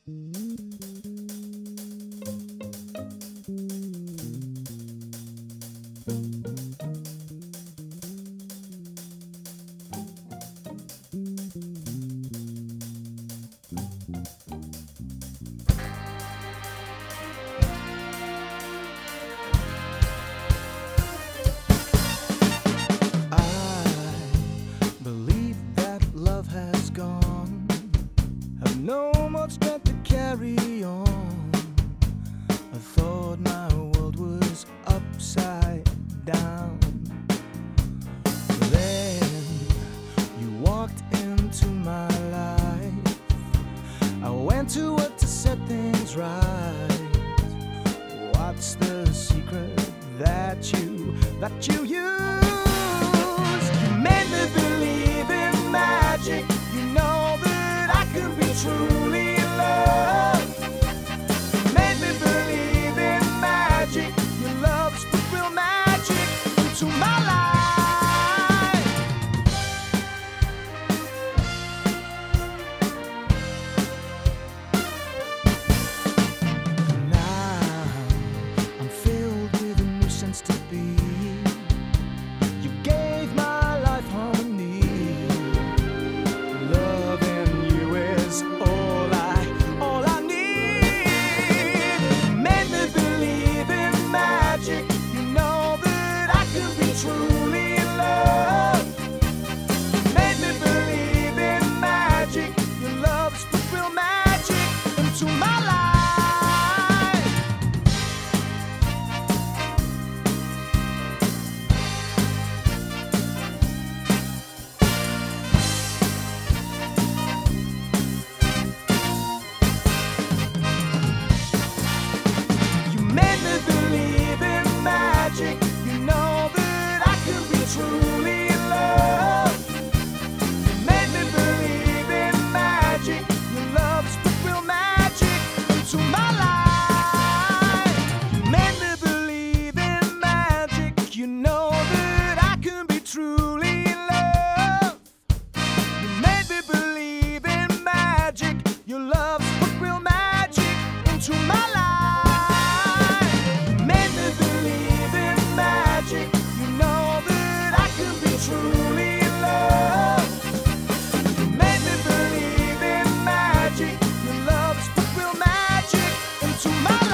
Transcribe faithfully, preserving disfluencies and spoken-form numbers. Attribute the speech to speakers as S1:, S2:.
S1: No more strength to carry on. I thought my world was upside down. Then you walked into my life. I went to work to set things right. What's the secret that you, that you use? You made me believe in magic. You know that I could be truly in love. You made me believe in magic. Your love spoke real magic into my life. Now I'm filled with a new sense to be. You gave my life harmony. Loving you is all I, all I need. Made me believe in magic. You know that I could be truly in love. Made me believe in magic. Your love spoke real magic into my life. Made me believe in magic. You know that I could be truly in love. You made me believe in magic. Your love spoke real magic into my life. You made me believe in magic. You know that I could be truly in love. You made me believe in magic. Your love spoke real magic into my life. Truly in love. You made me believe in magic. Your love spoke real magic into my life.